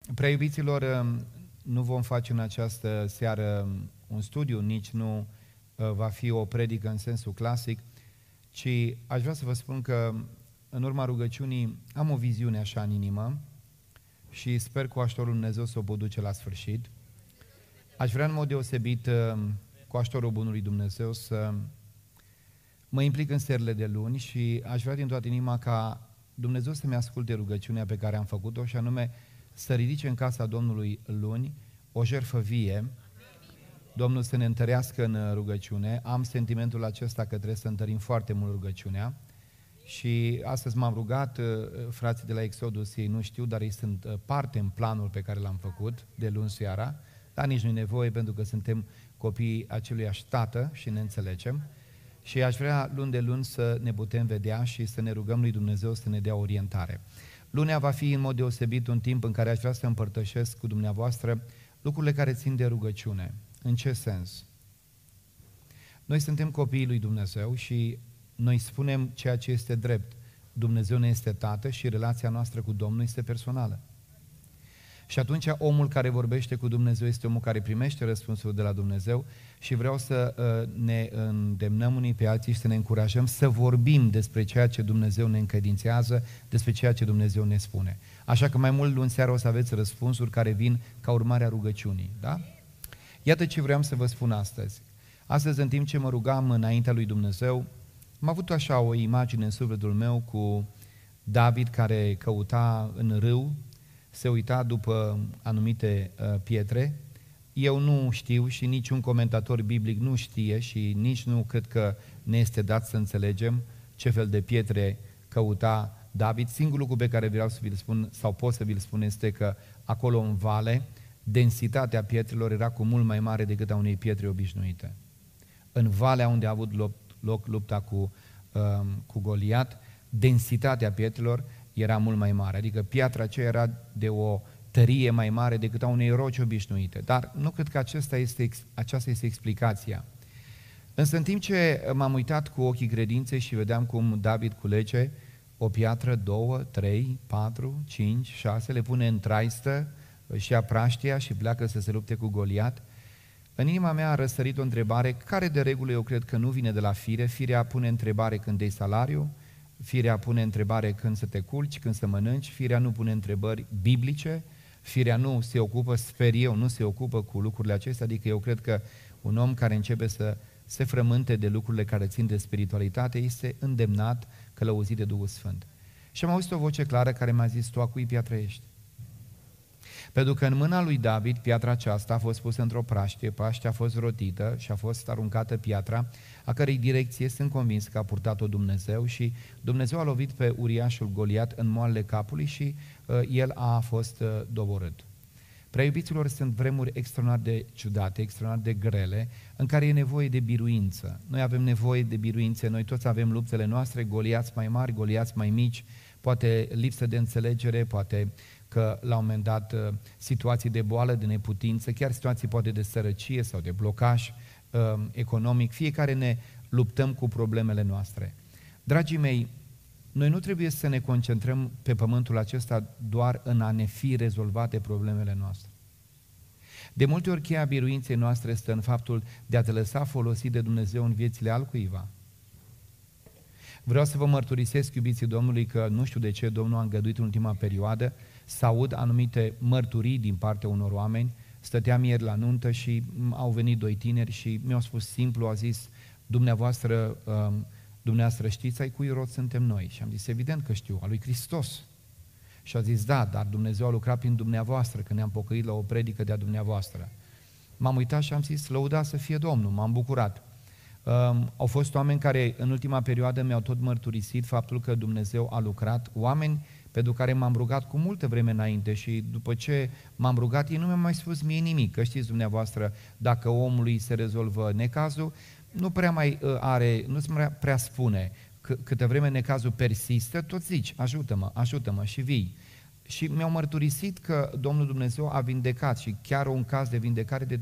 Prea iubiților, nu vom face în această seară un studiu, nici nu va fi o predică în sensul clasic, ci aș vrea să vă spun că în urma rugăciunii am o viziune așa în inimă și sper cu ajutorul Lui Dumnezeu să o pot duce la sfârșit. Aș vrea în mod deosebit, cu ajutorul Bunului Dumnezeu, să mă implic în serile de luni și aș vrea din toată inima ca Dumnezeu să-mi asculte rugăciunea pe care am făcut-o și anume să ridice în casa Domnului luni o jertfă vie, Domnul să ne întărească în rugăciune. Am sentimentul acesta că trebuie să întărim foarte mult rugăciunea și astăzi m-am rugat, frații de la Exodus, ei nu știu, dar ei sunt parte în planul pe care l-am făcut de luni seara, dar nici nu-i nevoie pentru că suntem copiii aceluiași tată și ne înțelegem. Și aș vrea luni de luni să ne putem vedea și să ne rugăm lui Dumnezeu să ne dea orientare. Lunea va fi în mod deosebit un timp în care aș vrea să împărtășesc cu dumneavoastră lucrurile care țin de rugăciune. În ce sens? Noi suntem copiii lui Dumnezeu și noi spunem ceea ce este drept. Dumnezeu ne este Tată și relația noastră cu Domnul este personală. Și atunci omul care vorbește cu Dumnezeu este omul care primește răspunsul de la Dumnezeu și vreau să ne îndemnăm unii pe alții și să ne încurajăm să vorbim despre ceea ce Dumnezeu ne încredințează, despre ceea ce Dumnezeu ne spune. Așa că mai mult luni seara o să aveți răspunsuri care vin ca urmare a rugăciunii. Da? Iată ce vreau să vă spun astăzi. Astăzi, în timp ce mă rugam înaintea lui Dumnezeu, am avut așa o imagine în sufletul meu cu David care căuta în râu, se uita după anumite pietre. Eu nu știu și niciun comentator biblic nu știe și nici nu cred că ne este dat să înțelegem ce fel de pietre căuta David. Singurul lucru pe care vreau să vi-l spun sau pot să vi-l spun este că acolo în vale densitatea pietrelor era cu mult mai mare decât a unei pietre obișnuite. În valea unde a avut loc lupta cu Goliat, densitatea pietrelor era mult mai mare, adică piatra aceea era de o tărie mai mare decât a unei roci obișnuite. Dar nu cred că aceasta este explicația. Însă în timp ce m-am uitat cu ochii credinței și vedeam cum David culege o piatră, 2, 3, 4, 5, 6, le pune în traistă și ia praștia și pleacă să se lupte cu Goliat, în inima mea a răsărit o întrebare care de regulă eu cred că nu vine de la fire. Firea pune întrebare când dai salariu, firea pune întrebare când să te culci, când să mănânci, firea nu pune întrebări biblice, firea nu se ocupă, sper eu, nu se ocupă cu lucrurile acestea, adică eu cred că un om care începe să se frământe de lucrurile care țin de spiritualitate este îndemnat, călăuzit de Duhul Sfânt. Și am auzit o voce clară care mi-a zis, tu a cui piatră ești? Pentru că în mâna lui David piatra aceasta a fost pusă într-o praștie, praștia a fost rotită și a fost aruncată piatra, a cărei direcție sunt convins că a purtat-o Dumnezeu și Dumnezeu a lovit pe uriașul Goliat în moalele capului și el a fost doborât. Prea iubiților, sunt vremuri extraordinar de ciudate, extraordinar de grele, în care e nevoie de biruință. Noi avem nevoie de biruințe, noi toți avem luptele noastre, Goliați mai mari, Goliați mai mici, poate lipsă de înțelegere, poate că la un moment dat situații de boală, de neputință, chiar situații poate de sărăcie sau de blocaj economic, fiecare ne luptăm cu problemele noastre. Dragii mei, noi nu trebuie să ne concentrăm pe pământul acesta doar în a ne fi rezolvate problemele noastre. De multe ori cheia biruinței noastre stă în faptul de a te lăsa folosit de Dumnezeu în viețile altcuiva. Vreau să vă mărturisesc, iubiții Domnului, că nu știu de ce Domnul a îngăduit în ultima perioadă să aud anumite mărturii din partea unor oameni. Stăteam ieri la nuntă și au venit 2 tineri și mi-au spus simplu, au zis, dumneavoastră știți ai cui rod suntem noi? Și am zis, evident că știu, a lui Hristos. Și a zis, da, dar Dumnezeu a lucrat prin dumneavoastră, când ne-am pocăit la o predică de-a dumneavoastră. M-am uitat și am zis, lăudat să fie Domnul, m-am bucurat. Au fost oameni care în ultima perioadă mi-au tot mărturisit faptul că Dumnezeu a lucrat, oameni pentru care m-am rugat cu multă vreme înainte și după ce m-am rugat, ei nu mi-au mai spus mie nimic, că știți dumneavoastră, dacă omului se rezolvă necazul, nu prea spune, câtă vreme necazul persistă, tot zici, ajută-mă și vii. Și mi-au mărturisit că Domnul Dumnezeu a vindecat și chiar un caz de vindecare de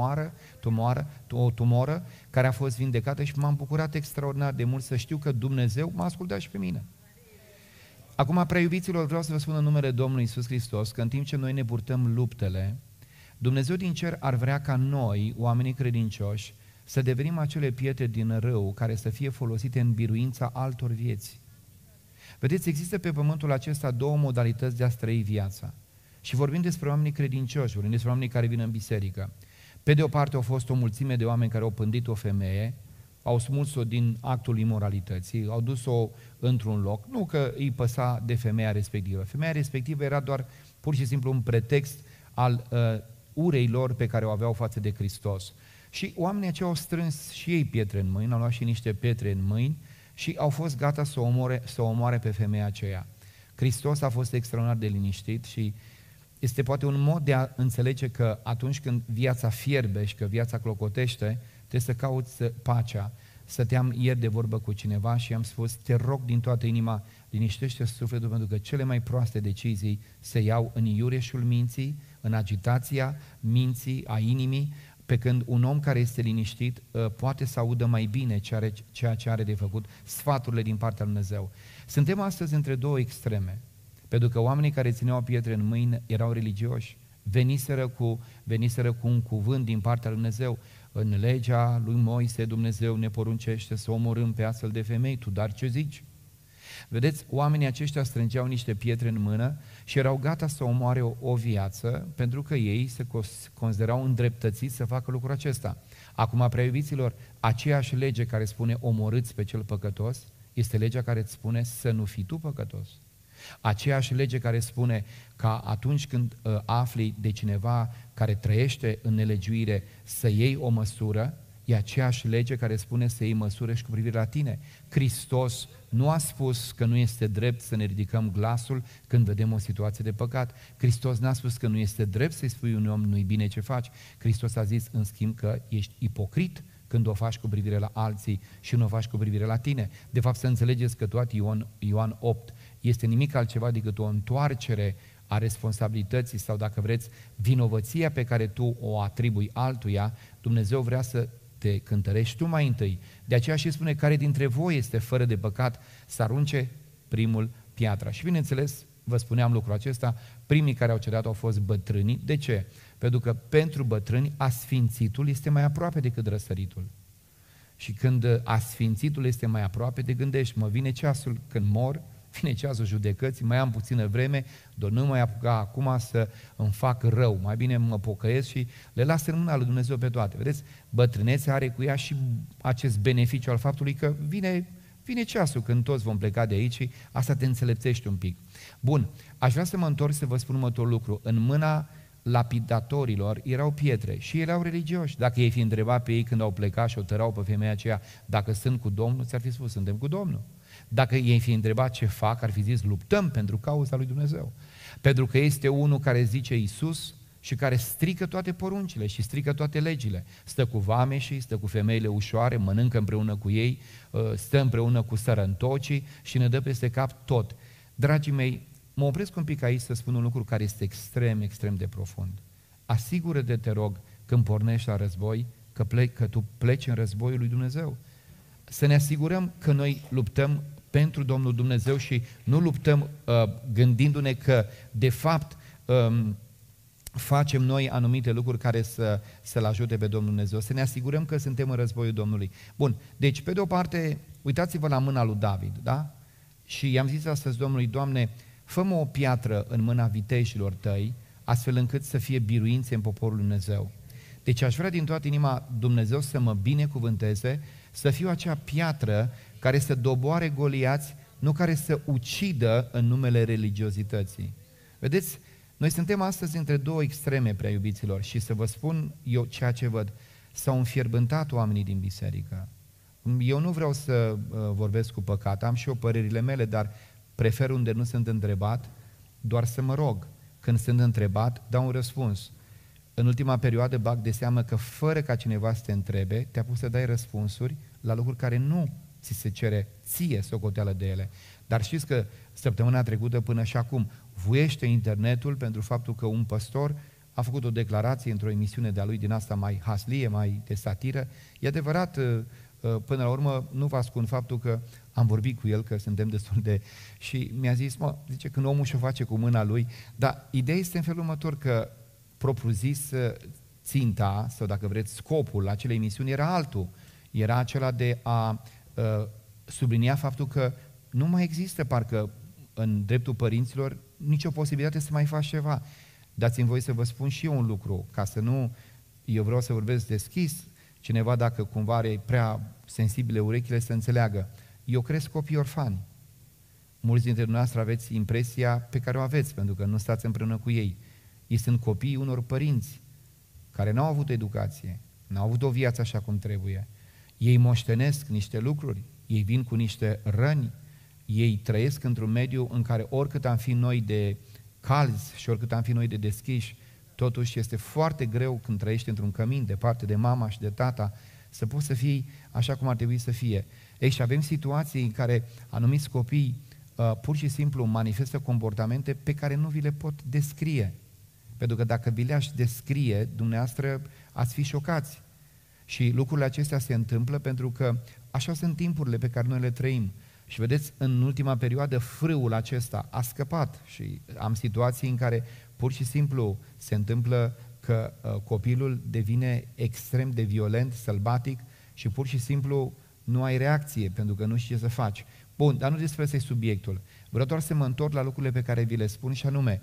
o tumoră care a fost vindecată și m-am bucurat extraordinar de mult să știu că Dumnezeu m-a ascultat și pe mine. Acum, prea iubiților, vreau să vă spun în numele Domnului Iisus Hristos că în timp ce noi ne purtăm luptele, Dumnezeu din cer ar vrea ca noi, oamenii credincioși, să devenim acele pietre din râu care să fie folosite în biruința altor vieți. Vedeți, există pe pământul acesta două modalități de a trăi viața. Și vorbim despre oamenii credincioși, vorbim despre oamenii care vin în biserică. Pe de o parte au fost o mulțime de oameni care au pândit o femeie, au smuls-o din actul imoralității, au dus-o într-un loc, nu că îi păsa de femeia respectivă. Femeia respectivă era doar pur și simplu un pretext al urei lor pe care o aveau față de Hristos. Și oamenii aceia au strâns și ei pietre în mâini, au luat și niște pietre în mâini și au fost gata să o omoare pe femeia aceea. Hristos a fost extraordinar de liniștit și este poate un mod de a înțelege că atunci când viața fierbe și că viața clocotește, trebuie să cauți pacea. Stăteam ieri de vorbă cu cineva și am spus, te rog din toată inima, liniștește sufletul, pentru că cele mai proaste decizii se iau în iureșul minții, în agitația minții, a inimii, pe când un om care este liniștit poate să audă mai bine ceea ce are de făcut, sfaturile din partea lui Dumnezeu. Suntem astăzi între două extreme, pentru că oamenii care țineau pietre în mâini erau religioși, veniseră cu un cuvânt din partea lui Dumnezeu. În legea lui Moise Dumnezeu ne poruncește să omorâm pe astfel de femei, tu dar ce zici? Vedeți, oamenii aceștia strângeau niște pietre în mână și erau gata să omoare o viață pentru că ei se considerau îndreptățiți să facă lucrul acesta. Acum, prea iubiților, aceeași lege care spune omorâți pe cel păcătos este legea care îți spune să nu fii tu păcătos. Aceeași lege care spune ca atunci când afli de cineva care trăiește în nelegiuire să iei o măsură, e aceeași lege care spune să iei măsură și cu privire la tine. Hristos nu a spus că nu este drept să ne ridicăm glasul când vedem o situație de păcat. Hristos n-a spus că nu este drept să-i spui unui om nu-i bine ce faci. Hristos a zis în schimb că ești ipocrit când o faci cu privire la alții și nu o faci cu privire la tine. De fapt, să înțelegeți că tot Ioan 8 este nimic altceva decât o întoarcere a responsabilității sau, dacă vreți, vinovăția pe care tu o atribui altuia. Dumnezeu vrea să te cântărești tu mai întâi. De aceea și spune, care dintre voi este fără de păcat să arunce primul piatra. Și bineînțeles, vă spuneam lucrul acesta, primii care au cedat au fost bătrânii. De ce? Pentru că pentru bătrâni asfințitul este mai aproape decât răsăritul. Și când asfințitul este mai aproape, te gândești, mă vine ceasul când mor, vine ceasul judecății, mai am puțină vreme, doar nu mai apuca acum să îmi fac rău, mai bine mă pocăiesc și le las în mâna lui Dumnezeu pe toate. Vedeți, bătrânețea are cu ea și acest beneficiu al faptului că vine ceasul când toți vom pleca de aici și asta te înțelepțește un pic. Bun, aș vrea să mă întorc să vă spun următorul lucru. În mâna lapidatorilor erau pietre și erau religioși. Dacă ei fi întrebat pe ei când au plecat și o tărau pe femeia aceea dacă sunt cu Domnul, ți-ar fi spus, suntem cu Domnul. Dacă ei fi întrebat ce fac, ar fi zis, luptăm pentru cauza lui Dumnezeu. Pentru că este unul care zice Iisus și care strică toate poruncile și strică toate legile. Stă cu vameșii, stă cu femeile ușoare, mănâncă împreună cu ei, stă împreună cu sărăntocii și ne dă peste cap tot. Dragii mei, mă opresc un pic aici să spun un lucru care este extrem, extrem de profund. Asigură-te, te rog, când pornești la război, că tu pleci în războiul lui Dumnezeu. Să ne asigurăm că noi luptăm pentru Domnul Dumnezeu și nu luptăm gândindu-ne că, de fapt, facem noi anumite lucruri care să-L ajute pe Domnul Dumnezeu. Să ne asigurăm că suntem în războiul Domnului. Bun, deci, pe de o parte, uitați-vă la mâna lui David, da? Și i-am zis astăzi Domnului, Doamne, fă-mă o piatră în mâna viteșilor tăi, astfel încât să fie biruințe în poporul lui Dumnezeu. Deci aș vrea din toată inima Dumnezeu să mă binecuvânteze, să fiu acea piatră care să doboare goliați, nu care să ucidă în numele religiozității. Vedeți, noi suntem astăzi între două extreme, prea iubiților, și să vă spun eu ceea ce văd. S-au înfierbântat oamenii din biserică. Eu nu vreau să vorbesc cu păcat, am și eu părerile mele, dar prefer unde nu sunt întrebat, doar să mă rog. Când sunt întrebat, dau un răspuns. În ultima perioadă bag de seamă că fără ca cineva să te întrebe, te-a pus să dai răspunsuri la lucruri care nu ți se cere ție socoteală de ele. Dar știți că săptămâna trecută până și acum vuiește internetul pentru faptul că un păstor a făcut o declarație într-o emisiune de-a lui din asta mai haslie, mai de satiră. E adevărat, până la urmă nu vă ascund faptul că am vorbit cu el că suntem destul de... Și mi-a zis, zice, când omul și-o face cu mâna lui, dar ideea este în felul următor, că propriu-zis ținta, sau dacă vreți scopul acelei emisiuni era altul, era acela de a sublinia faptul că nu mai există parcă în dreptul părinților nicio posibilitate să mai faci ceva. Dați-mi voi să vă spun și eu un lucru, ca să nu, eu vreau să vorbesc deschis, cineva dacă cumva are prea sensibile urechile să înțeleagă. Eu cresc copii orfani. Mulți dintre noastre aveți impresia pe care o aveți, pentru că nu stați împreună cu ei. Ei sunt copiii unor părinți care n-au avut educație, n-au avut o viață așa cum trebuie. Ei moștenesc niște lucruri, ei vin cu niște răni, ei trăiesc într-un mediu în care oricât am fi noi de calzi și oricât am fi noi de deschiși, totuși este foarte greu când trăiești într-un cămin departe de mama și de tata să poți să fii așa cum ar trebui să fie. Ei, și avem situații în care anumiți copii pur și simplu manifestă comportamente pe care nu vi le pot descrie. Pentru că dacă vi le-aș descrie, dumneavoastră ați fi șocați. Și lucrurile acestea se întâmplă pentru că așa sunt timpurile pe care noi le trăim. Și vedeți, în ultima perioadă frâul acesta a scăpat și am situații în care pur și simplu se întâmplă că copilul devine extrem de violent, sălbatic și pur și simplu nu ai reacție pentru că nu știi ce să faci. Bun, dar nu despre asta e subiectul. Vreau doar să mă întorc la lucrurile pe care vi le spun și anume,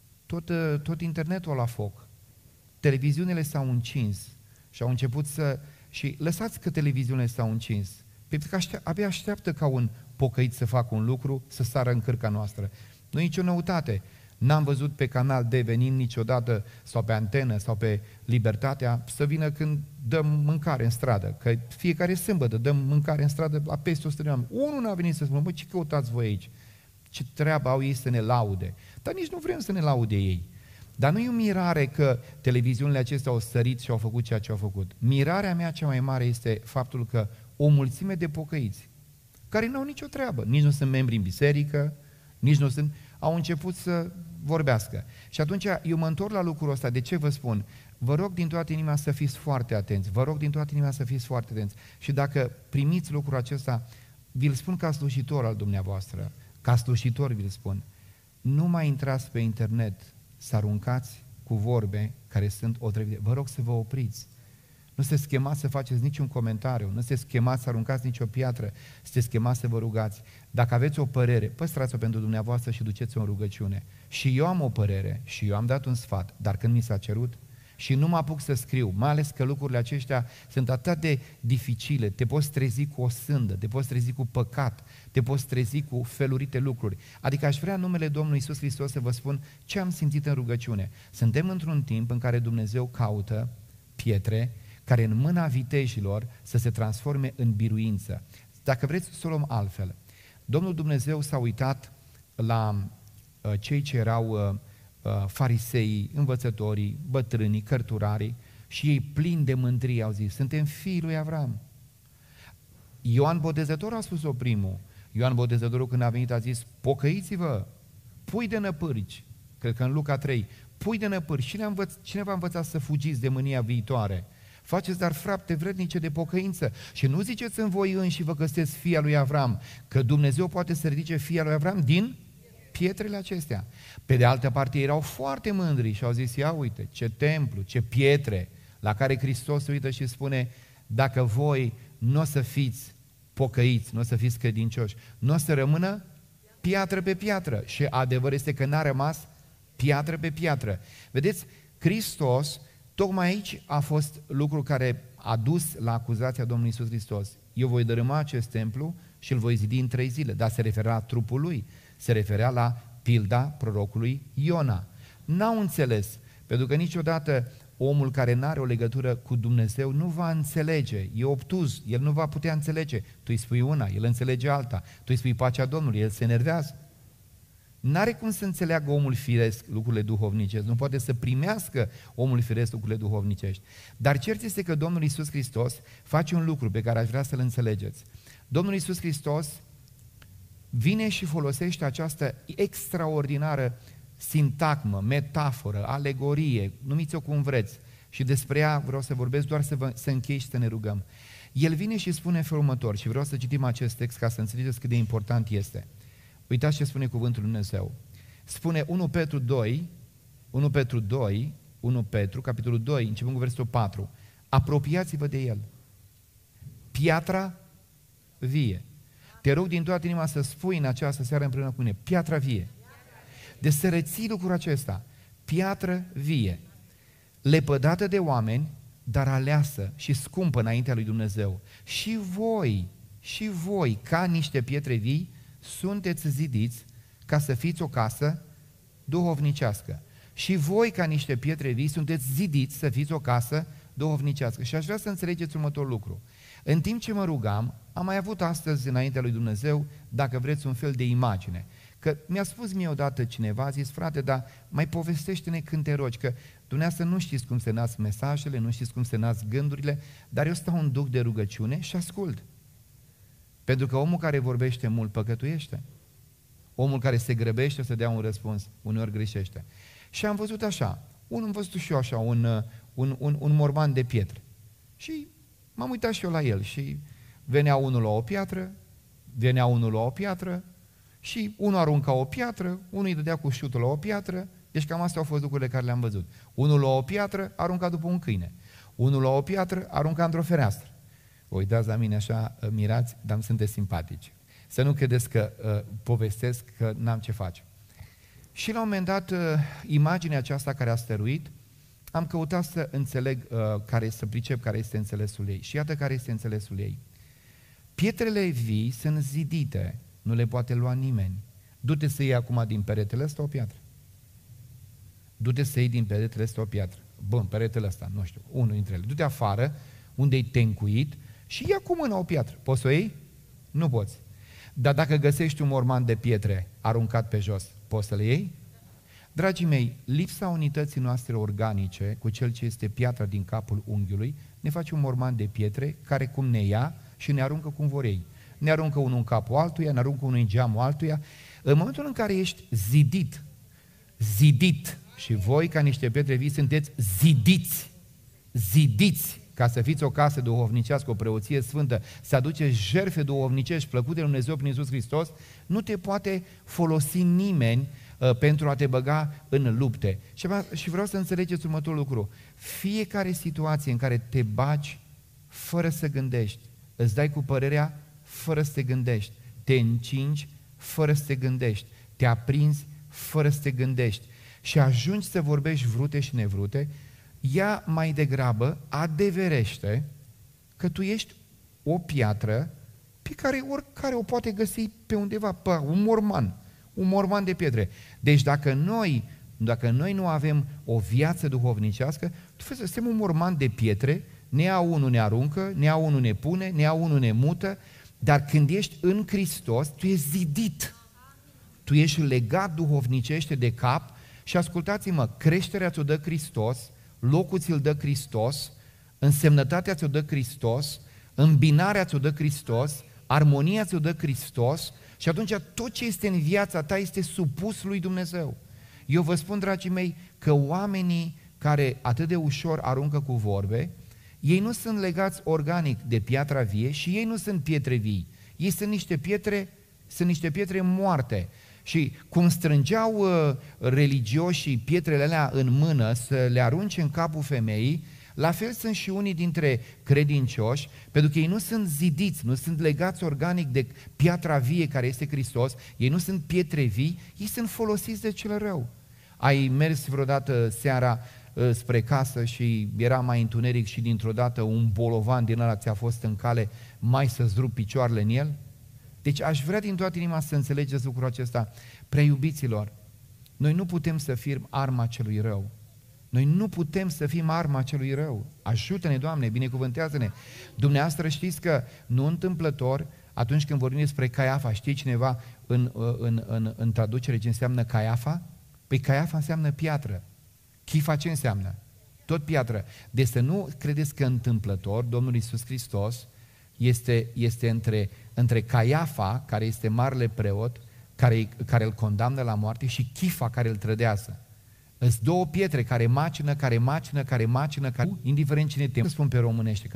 tot internetul la foc. Televiziunile s-au încins și au început să... Și lăsați că televiziunile s-au încins. Pentru că abia așteaptă ca un pocăit să facă un lucru, să sară în cârca noastră. Nu e nicio noutate. N-am văzut pe canal D venind niciodată, sau pe Antenă, sau pe Libertatea, să vină când dăm mâncare în stradă. Că fiecare sâmbătă dăm mâncare în stradă la peste 100 de oameni. Unul n-a venit să spună, bă, ce căutați voi aici? Ce treabă au ei să ne laude? Dar nici nu vrem să ne laude ei. Dar nu e o mirare că televiziunile acestea au sărit și au făcut ceea ce au făcut. Mirarea mea cea mai mare este faptul că o mulțime de pocăiți, care nu au nicio treabă, nici nu sunt membri în biserică, nici nu sunt, au început să vorbească. Și atunci eu mă întorc la lucrul ăsta. De ce vă spun? Vă rog din toată inima să fiți foarte atenți. Vă rog din toată inima să fiți foarte atenți. Și dacă primiți lucrul acesta, vi-l spun ca slujitor al dumneavoastră, ca slujitor vi-l spun, nu mai intrați pe internet să aruncați cu vorbe care sunt otrăvite. Vă rog să vă opriți. Nu sunteți chemați să faceți niciun comentariu, nu sunteți chemați să aruncați nicio piatră, sunteți chemați să vă rugați. Dacă aveți o părere, păstrați-o pentru dumneavoastră și duceți-o în rugăciune. Și eu am o părere și eu am dat un sfat, dar când mi s-a cerut și nu mă apuc să scriu, mai ales că lucrurile aceștia sunt atât de dificile, te poți trezi cu o sândă, te poți trezi cu păcat, te poți trezi cu felurite lucruri. Adică aș vrea în numele Domnului Iisus Hristos să vă spun ce am simțit în rugăciune. Suntem într-un timp în care Dumnezeu caută pietre care în mâna vitejilor să se transforme în biruință. Dacă vreți să o luăm altfel, Domnul Dumnezeu s-a uitat la cei ce erau fariseii, învățătorii, bătrânii, cărturarii și ei plini de mândrie au zis, suntem fiii lui Avram. Ioan Botezătorul a spus-o primul. Ioan Botezătorul când a venit a zis, pocăiți-vă, pui de năpârci, cred că în Luca 3, pui de năpârci, cine v-a învățat să fugiți de mânia viitoare? Faceți dar frapte vrednice de pocăință și nu ziceți în voi înși vă că sunteți fia lui Avram, că Dumnezeu poate să ridice fia lui Avram din pietrele acestea. Pe de altă parte erau foarte mândri și au zis, ia uite, ce templu, ce pietre, la care Hristos se uită și spune, dacă voi nu o să fiți pocăiți, nu o să fiți credincioși, nu o să rămână piatră pe piatră. Și adevărul este că n-a rămas piatră pe piatră. Vedeți, Hristos, tocmai aici a fost lucru care a dus la acuzația Domnului Iisus Hristos. Eu voi dărâma acest templu și îl voi zidi în 3 zile, dar se referea la trupul lui, se referea la pilda prorocului Iona. N-au înțeles, pentru că niciodată omul care n-are o legătură cu Dumnezeu nu va înțelege, e obtuz, el nu va putea înțelege. Tu îi spui una, el înțelege alta, tu îi spui pacea Domnului, el se enervează. N-are cum să înțeleagă omul firesc lucrurile duhovnicești, nu poate să primească omul firesc lucrurile duhovnicești. Dar cert este că Domnul Iisus Hristos face un lucru pe care aș vrea să-l înțelegeți. Domnul Iisus Hristos vine și folosește această extraordinară sintagmă, metaforă, alegorie, numiți-o cum vreți, și despre ea vreau să vorbesc doar să închei și să ne rugăm. El vine și spune în felul următor, și vreau să citim acest text ca să înțelegeți cât de important este. Uitați ce spune cuvântul Lui Dumnezeu. Spune 1 Petru, capitolul 2, începând cu versetul 4. Apropiați-vă de El. Piatra vie. Te rog din toată inima să spui în această seară împreună cu mine, piatra vie. Deci să reții lucrul acesta, piatră vie, lepădată de oameni, dar aleasă și scumpă înaintea lui Dumnezeu. Și voi, ca niște pietre vii, sunteți zidiți ca să fiți o casă duhovnicească. Și voi, ca niște pietre vii, sunteți zidiți să fiți o casă duhovnicească. Și aș vrea să înțelegeți următorul lucru. În timp ce mă rugam, am mai avut astăzi înaintea lui Dumnezeu, dacă vreți, un fel de imagine. Că mi-a spus mie odată cineva, a zis, frate, dar mai povestește-ne când te rogi, că dumneavoastră nu știți cum se nasc mesajele, nu știți cum se nasc gândurile, dar eu stau în duc de rugăciune și ascult. Pentru că omul care vorbește mult păcătuiește. Omul care se grăbește să dea un răspuns, uneori greșește. Și am văzut așa, am văzut și eu așa, un morman de pietre. Și m-am uitat și eu la el și venea unul la o piatră, și unul arunca o piatră, unul îi dădea cu șutul la o piatră, deci cam astea au fost lucrurile care le-am văzut. Unul la o piatră arunca după un câine, unul la o piatră arunca într-o fereastră. Vă uitați la mine așa, mirați, dar îmi sunteți simpatici. Să nu credeți că povestesc că n-am ce face. Și la un moment dat, imaginea aceasta care a stăruit, am căutat să înțeleg, să pricep care este înțelesul ei. Și iată care este înțelesul ei. Pietrele vii sunt zidite, nu le poate lua nimeni. Du-te să iei acum din peretele ăsta o piatră. Du-te să iei din peretele ăsta o piatră. Bun, peretele ăsta, nu știu, unul dintre ele. Du-te afară, unde-i tencuit, și ia cu mâna o piatră. Poți să o iei? Nu poți. Dar dacă găsești un morman de pietre aruncat pe jos, poți să le iei? Dragii mei, lipsa unității noastre organice cu cel ce este piatra din capul unghiului ne face un morman de pietre care cum ne ia și ne aruncă cum vor ei. Ne aruncă unul în capul altuia, ne aruncă unul în geamul altuia. În momentul în care ești zidit, și voi ca niște pietre vii sunteți zidiți ca să fiți o casă duhovnicească, o preoție sfântă, să aduceți jertfe duhovnicești plăcute lui Dumnezeu prin Iisus Hristos, nu te poate folosi nimeni pentru a te băga în lupte. Și vreau să înțelegeți următorul lucru. Fiecare situație în care te bagi fără să gândești, îți dai cu părerea fără să te gândești, te încingi fără să te gândești, te aprinzi fără să te gândești și ajungi să vorbești vrute și nevrute, ea mai degrabă adeverește că tu ești o piatră pe care oricare o poate găsi pe undeva, pe un morman de pietre. Deci dacă noi nu avem o viață duhovnicească, suntem un morman de pietre, ne ia unul ne aruncă, ne ia unul ne pune, ne ia unul ne mută, dar când ești în Hristos, tu ești zidit, tu ești legat duhovnicește de cap și ascultați-mă, creșterea ți-o dă Hristos, locul ți-l dă Hristos, însemnătatea ți-o dă Hristos, îmbinarea ți-o dă Hristos, armonia ți-o dă Hristos și atunci tot ce este în viața ta este supus lui Dumnezeu. Eu vă spun, dragii mei, că oamenii care atât de ușor aruncă cu vorbe, ei nu sunt legați organic de piatra vie și ei nu sunt pietre vii. Ei sunt niște pietre moarte. Și cum strângeau religioșii pietrele alea în mână să le arunce în capul femeii, la fel sunt și unii dintre credincioși, pentru că ei nu sunt zidiți, nu sunt legați organic de piatra vie care este Hristos, ei nu sunt pietre vii, ei sunt folosiți de cel rău. Ai mers vreodată seara spre casă și era mai întuneric și dintr-o dată un bolovan din ăla ți-a fost în cale, mai să-ți rup picioarele în el? Deci aș vrea din toată inima să înțelegeți lucrul acesta. Prea iubiților, noi nu putem să fim arma celui rău. Noi nu putem să fim arma celui rău. Ajută-ne, Doamne, binecuvântează-ne. Dumneavoastră știți că nu întâmplător, atunci când vorbim despre Caiafa, știe cineva în traducere ce înseamnă Caiafa? Păi Caiafa înseamnă piatră. Chifa ce înseamnă? Tot piatră. Deci să nu credeți că întâmplător Domnul Iisus Hristos este între Caiafa, care este marele preot, care îl condamnă la moarte, și Chifa, care îl trădează. Sunt două pietre care macină, indiferent cine te spun pe românește.